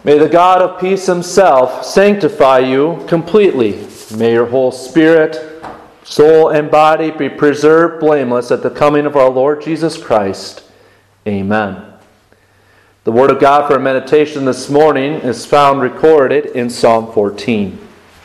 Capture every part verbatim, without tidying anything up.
May the God of peace himself sanctify you completely. May your whole spirit, soul, and body be preserved blameless at the coming of our Lord Jesus Christ. Amen. The word of God for meditation this morning is found recorded in Psalm fourteen.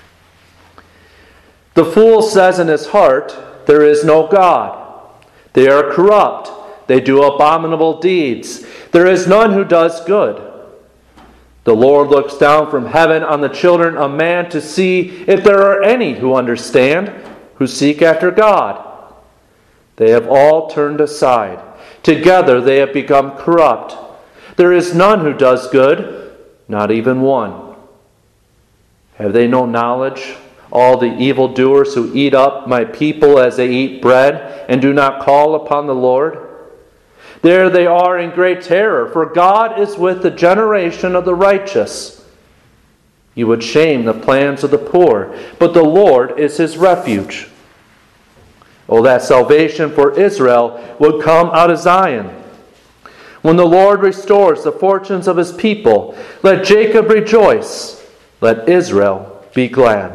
The fool says in his heart, "There is no God." They are corrupt. They do abominable deeds. There is none who does good. The Lord looks down from heaven on the children of man to see if there are any who understand, who seek after God. They have all turned aside. Together they have become corrupt. There is none who does good, not even one. Have they no knowledge? All the evildoers who eat up my people as they eat bread and do not call upon the Lord? There they are in great terror, for God is with the generation of the righteous. You would shame the plans of the poor, but the Lord is his refuge. Oh, that salvation for Israel would come out of Zion. When the Lord restores the fortunes of his people, let Jacob rejoice, let Israel be glad.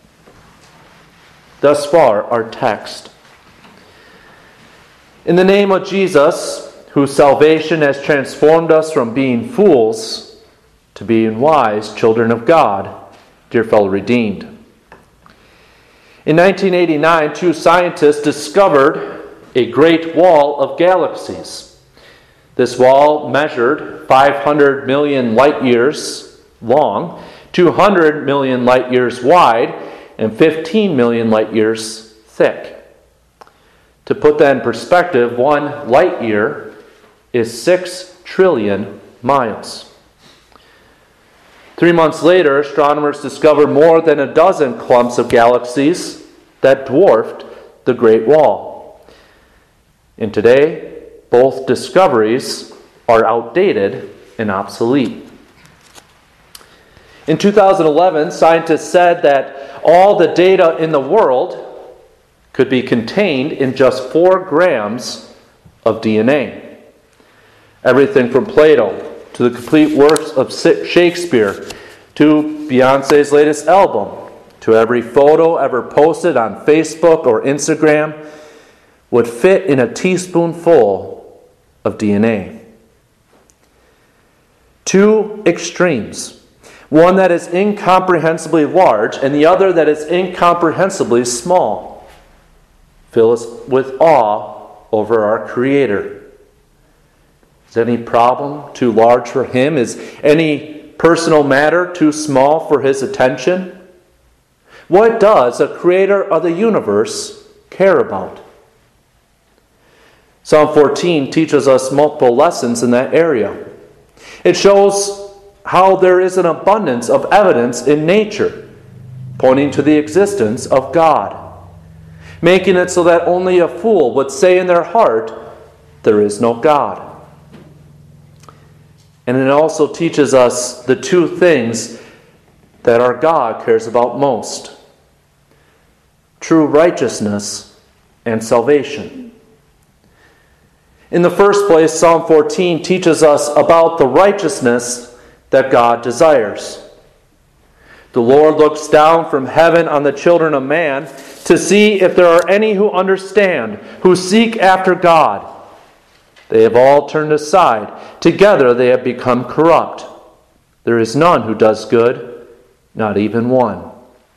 Thus far, our text. In the name of Jesus, whose salvation has transformed us from being fools to being wise children of God, dear fellow redeemed. In nineteen eighty-nine, two scientists discovered a great wall of galaxies. This wall measured five hundred million light years long, two hundred million light years wide, and fifteen million light years thick. To put that in perspective, one light year is six trillion miles. Three months later, astronomers discovered more than a dozen clumps of galaxies that dwarfed the Great Wall. And today, both discoveries are outdated and obsolete. In two thousand eleven, scientists said that all the data in the world could be contained in just four grams of D N A. Everything from Plato to the complete works of Shakespeare to Beyonce's latest album to every photo ever posted on Facebook or Instagram would fit in a teaspoonful of D N A. Two extremes. One that is incomprehensibly large and the other that is incomprehensibly small. Fill us with awe over our Creator. Is any problem too large for Him? Is any personal matter too small for His attention? What does the Creator of the universe care about? Psalm fourteen teaches us multiple lessons in that area. It shows how there is an abundance of evidence in nature pointing to the existence of God, making it so that only a fool would say in their heart, "There is no God." And it also teaches us the two things that our God cares about most: true righteousness and salvation. In the first place, Psalm fourteen teaches us about the righteousness that God desires. The Lord looks down from heaven on the children of man to see if there are any who understand, who seek after God. They have all turned aside. Together they have become corrupt. There is none who does good, not even one.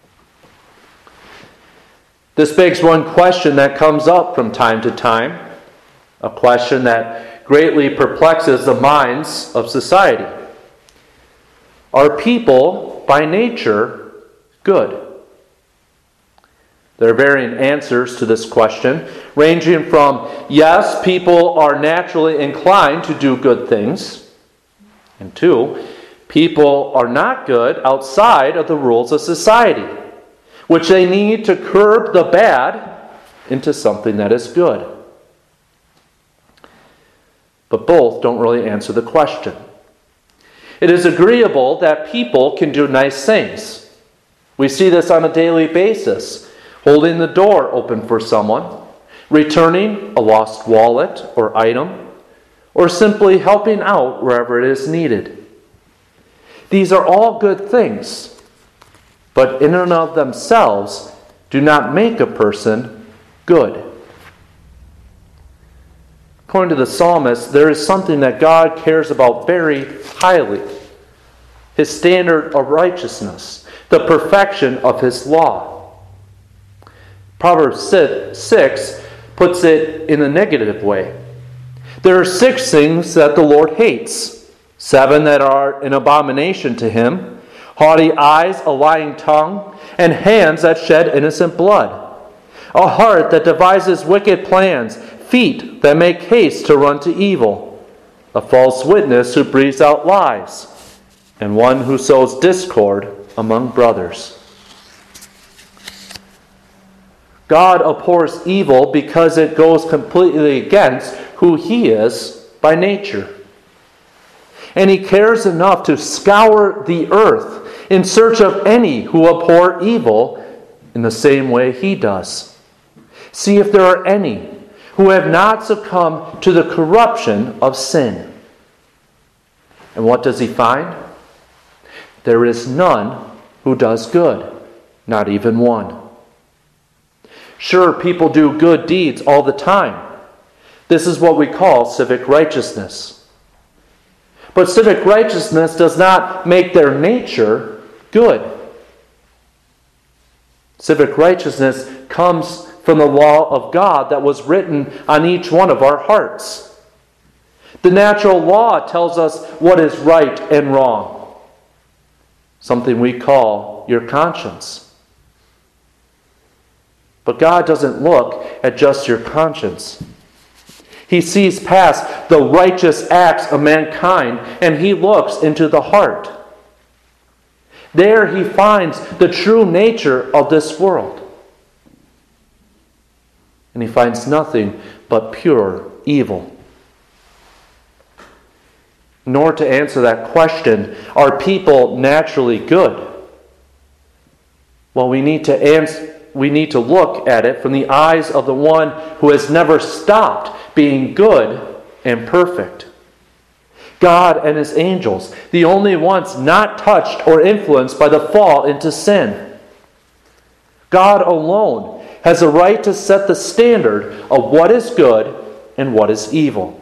This begs one question that comes up from time to time, a question that greatly perplexes the minds of society. Are people, by nature, good? There are varying answers to this question, ranging from, yes, people are naturally inclined to do good things, and two, people are not good outside of the rules of society, which they need to curb the bad into something that is good. But both don't really answer the question. It is agreeable that people can do nice things. We see this on a daily basis, holding the door open for someone, returning a lost wallet or item, or simply helping out wherever it is needed. These are all good things, but in and of themselves do not make a person good. According to the psalmist, there is something that God cares about very highly: His standard of righteousness, the perfection of His law. Proverbs six puts it in a negative way. There are six things that the Lord hates, seven that are an abomination to Him: haughty eyes, a lying tongue, and hands that shed innocent blood, a heart that devises wicked plans, feet that make haste to run to evil, a false witness who breathes out lies, and one who sows discord among brothers. God abhors evil because it goes completely against who He is by nature. And He cares enough to scour the earth in search of any who abhor evil in the same way He does. See if there are any who have not succumbed to the corruption of sin. And what does He find? There is none who does good, not even one. Sure, people do good deeds all the time. This is what we call civic righteousness. But civic righteousness does not make their nature good. Civic righteousness comes from the law of God that was written on each one of our hearts. The natural law tells us what is right and wrong, something we call your conscience. But God doesn't look at just your conscience. He sees past the righteous acts of mankind, and He looks into the heart. There He finds the true nature of this world. And He finds nothing but pure evil. Nor to answer that question, are people naturally good? Well, we need to answer, we need to look at it from the eyes of the one who has never stopped being good and perfect. God and His angels, the only ones not touched or influenced by the fall into sin. God alone has a right to set the standard of what is good and what is evil.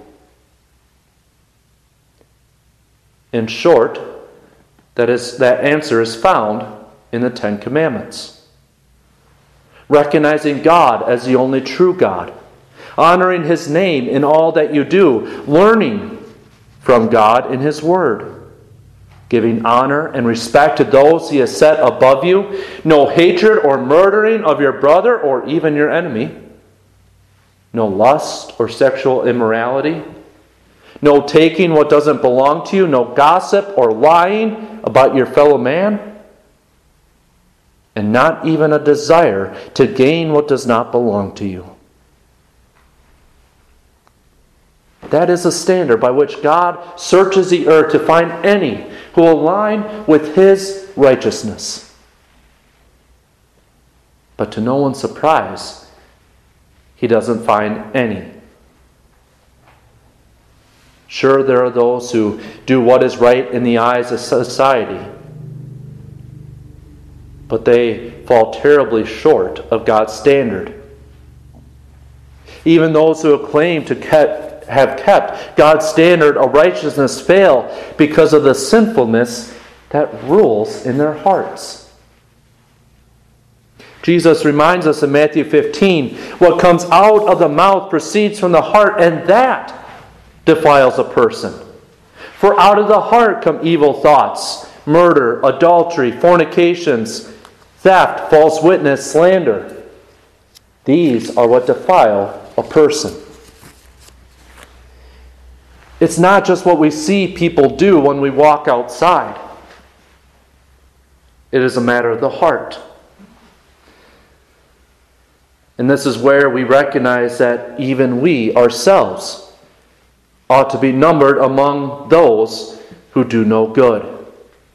In short, that is, that answer is found in the Ten Commandments. Recognizing God as the only true God, honoring His name in all that you do, learning from God in His Word, giving honor and respect to those He has set above you, no hatred or murdering of your brother or even your enemy, no lust or sexual immorality, no taking what doesn't belong to you, no gossip or lying about your fellow man, and not even a desire to gain what does not belong to you. That is a standard by which God searches the earth to find any who align with His righteousness. But to no one's surprise, He doesn't find any. Sure, there are those who do what is right in the eyes of society, but they fall terribly short of God's standard. Even those who claim to keep have kept God's standard of righteousness fail because of the sinfulness that rules in their hearts. Jesus reminds us in Matthew fifteen, what comes out of the mouth proceeds from the heart, and that defiles a person. For out of the heart come evil thoughts, murder, adultery, fornications, theft, false witness, slander. These are what defile a person. It's not just what we see people do when we walk outside. It is a matter of the heart. And this is where we recognize that even we ourselves ought to be numbered among those who do no good.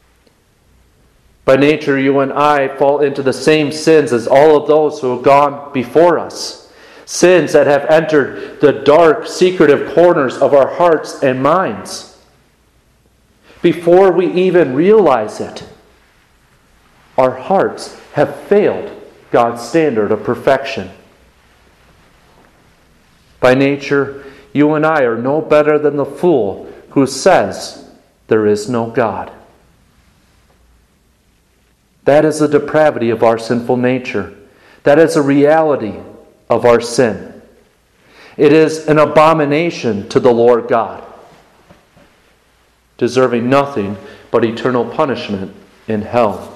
By nature, you and I fall into the same sins as all of those who have gone before us. Sins that have entered the dark, secretive corners of our hearts and minds. before we even realize it. Our hearts have failed God's standard of perfection. By nature, you and I are no better than the fool who says there is no God. That is the depravity of our sinful nature. That is a reality of our sin. It is an abomination to the Lord God, deserving nothing but eternal punishment in hell.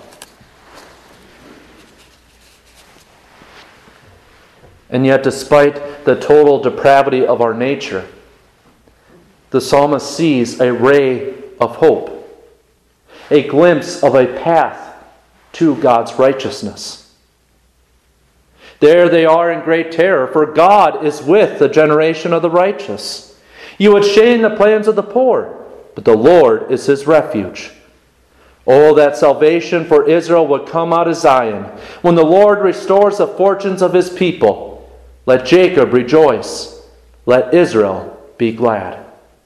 And yet, despite the total depravity of our nature, the psalmist sees a ray of hope, a glimpse of a path to God's righteousness. There they are in great terror, for God is with the generation of the righteous. You would shame the plans of the poor, but the Lord is his refuge. Oh, that salvation for Israel would come out of Zion. When the Lord restores the fortunes of his people, let Jacob rejoice. Let Israel be glad.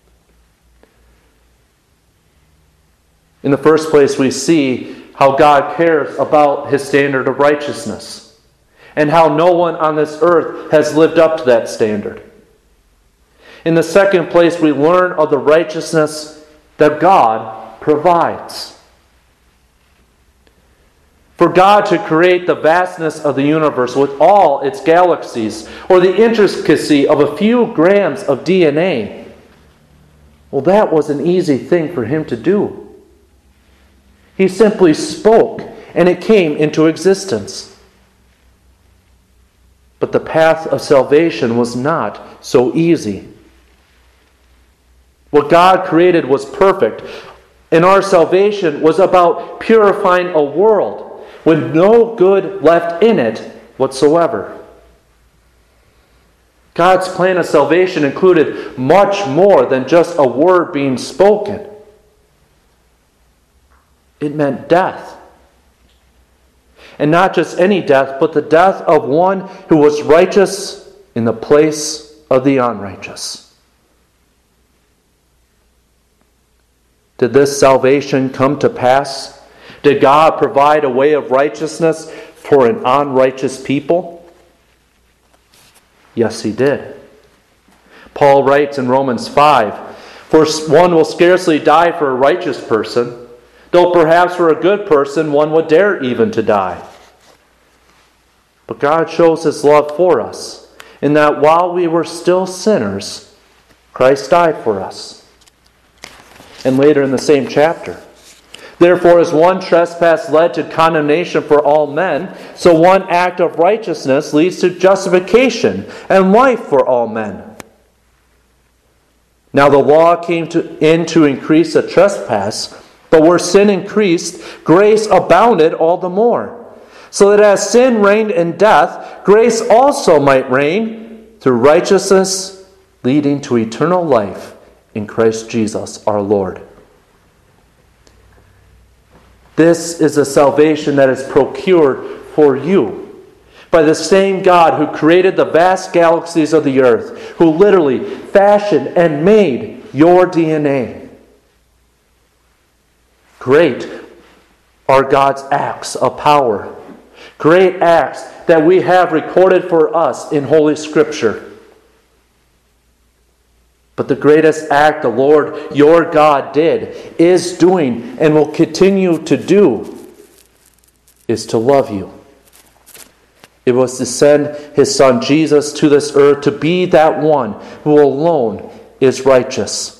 In the first place, we see how God cares about his standard of righteousness and how no one on this earth has lived up to that standard. In the second place, we learn of the righteousness that God provides. For God to create the vastness of the universe with all its galaxies, or the intricacy of a few grams of D N A, well, that was an easy thing for him to do. He simply spoke, and it came into existence. But the path of salvation was not so easy. What God created was perfect, and our salvation was about purifying a world with no good left in it whatsoever. God's plan of salvation included much more than just a word being spoken. It meant death. And not just any death, but the death of one who was righteous in the place of the unrighteous. Did this salvation come to pass? Did God provide a way of righteousness for an unrighteous people? Yes, he did. Paul writes in Romans five, "For one will scarcely die for a righteous person, though perhaps for a good person one would dare even to die." But God shows his love for us, in that while we were still sinners, Christ died for us. And later in the same chapter, "Therefore, as one trespass led to condemnation for all men, so one act of righteousness leads to justification and life for all men. Now the law came to, in to increase the trespass, but where sin increased, grace abounded all the more, so that as sin reigned in death, grace also might reign through righteousness, leading to eternal life in Christ Jesus our Lord." This is a salvation that is procured for you by the same God who created the vast galaxies of the earth, who literally fashioned and made your D N A. Great are God's acts of power. Great acts that we have recorded for us in Holy Scripture. But the greatest act the Lord your God did, is doing, and will continue to do, is to love you. It was to send his Son Jesus to this earth to be that one who alone is righteous.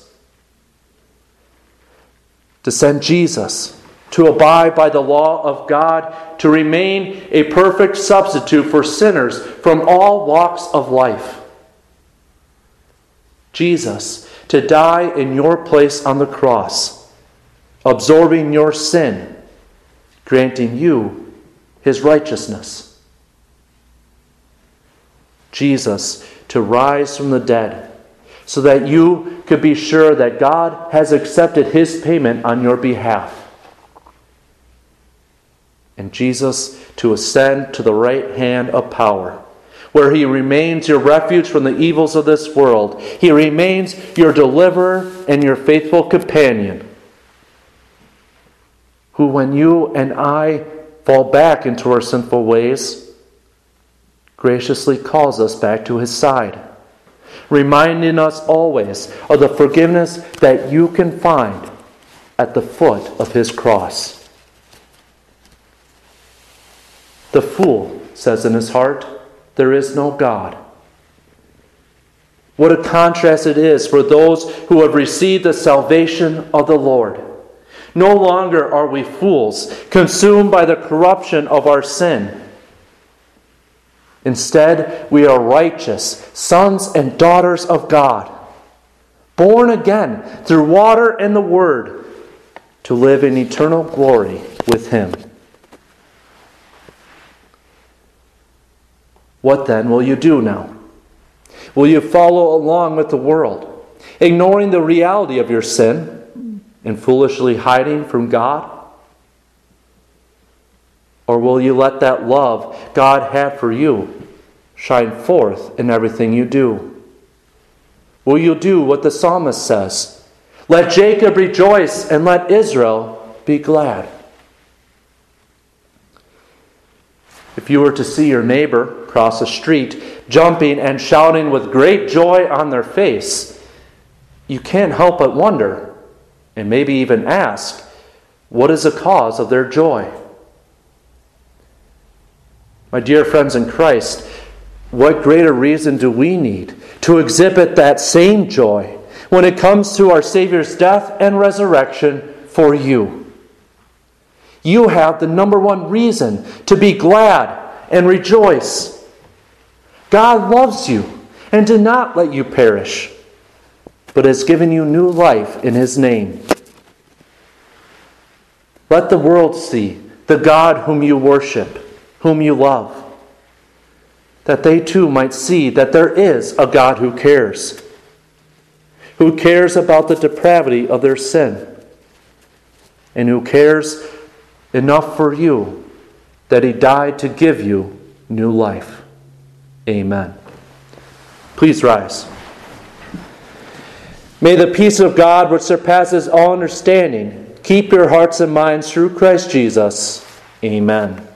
To send Jesus to abide by the law of God, to remain a perfect substitute for sinners from all walks of life. Jesus to die in your place on the cross, absorbing your sin, granting you his righteousness. Jesus to rise from the dead, so that you could be sure that God has accepted his payment on your behalf. And Jesus to ascend to the right hand of power, where he remains your refuge from the evils of this world. He remains your deliverer and your faithful companion who, when you and I fall back into our sinful ways, graciously calls us back to his side, reminding us always of the forgiveness that you can find at the foot of his cross. The fool says in his heart, "There is no God." What a contrast it is for those who have received the salvation of the Lord. No longer are we fools, consumed by the corruption of our sin. Instead, we are righteous sons and daughters of God, born again through water and the Word, to live in eternal glory with him. What then will you do now? Will you follow along with the world, ignoring the reality of your sin and foolishly hiding from God? Or will you let that love God had for you shine forth in everything you do? Will you do what the psalmist says? Let Jacob rejoice and let Israel be glad. If you were to see your neighbor cross the street, jumping and shouting with great joy on their face, you can't help but wonder, and maybe even ask, what is the cause of their joy? My dear friends in Christ, what greater reason do we need to exhibit that same joy when it comes to our Savior's death and resurrection for you? You have the number one reason to be glad and rejoice. God loves you and did not let you perish, but has given you new life in his name. Let the world see the God whom you worship, whom you love, that they too might see that there is a God who cares, who cares about the depravity of their sin, and who cares enough for you that he died to give you new life. Amen. Please rise. May the peace of God, which surpasses all understanding, keep your hearts and minds through Christ Jesus. Amen.